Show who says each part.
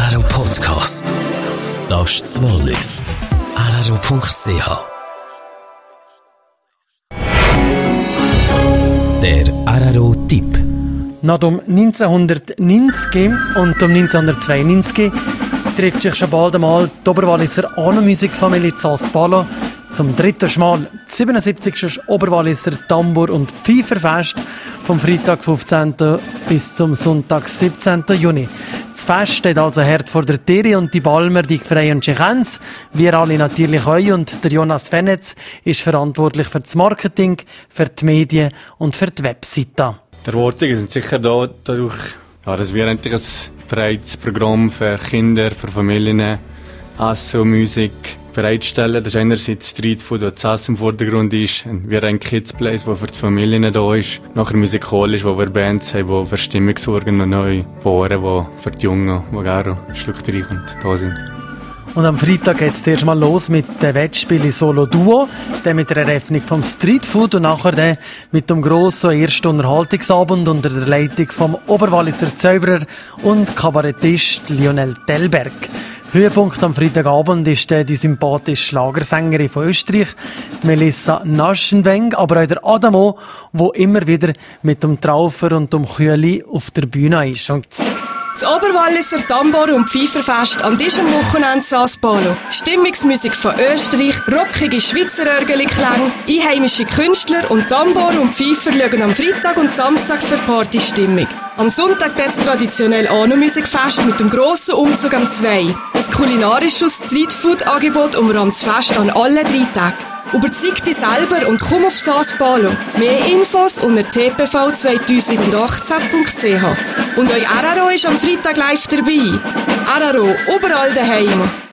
Speaker 1: RRO Podcast. Das ist das Wallis. RRO.ch. Der RRO-Tipp.
Speaker 2: Nach dem 1990 und dem 1992 trifft sich schon bald einmal die Oberwalliser Anu-Musikfamilie Zaspalo zum dritten Mal. Das 77. Oberwalliser Tambour- und Pfeiferfest vom Freitag 15. bis zum Sonntag 17. Juni. Das Fest steht also hart vor der Tür und die Balmer, die freien Tschechens, wir alle natürlich euch, und der Jonas Fenetz ist verantwortlich für das Marketing, für die Medien und für die Webseite.
Speaker 3: Die Erwartungen sind sicher da, dadurch, dass wir endlich ein breites Programm für Kinder, für Familien, Essen und Musik bereitstellen. Das ist einerseits Streetfood, wo das Essen im Vordergrund ist. Wir haben ein Kids Place, wo für die Familien da ist. Nachher musikalisch, wo wir Bands haben, die für Stimmung sorgen und neue Paare, die für die Jungen, die gerne schluckreich und da sind.
Speaker 2: Und am Freitag geht es zuerst mal los mit dem Wettspiel Solo Duo, dann mit der Eröffnung vom Streetfood und nachher dann mit dem grossen ersten Unterhaltungsabend unter der Leitung vom Oberwalliser Zauberer und Kabarettist Lionel Tellberg. Höhepunkt am Freitagabend ist die sympathische Schlagersängerin von Österreich, die Melissa Naschenweng, aber auch der Adamo, der immer wieder mit dem Traufer und dem Kühli auf der Bühne ist. Und
Speaker 4: das Oberwalliser Tambour- und Pfeiferfest an diesem Wochenende Zaspalo. Stimmungsmusik von Österreich, rockige Schweizer Örgeli-Klänge, einheimische Künstler und Tambour und Pfeifer schauen am Freitag und Samstag für Partystimmung. Am Sonntag das traditionell Anu-Musikfest mit dem grossen Umzug am 2. Ein kulinarisches Streetfood-Angebot umrahmt das Fest an allen 3 Tagen. Überzeug dich selber und komm auf Zaspalo. Mehr Infos unter tpv2018.ch. Und euch RRO ist am Freitag live dabei. RRO, überall daheim.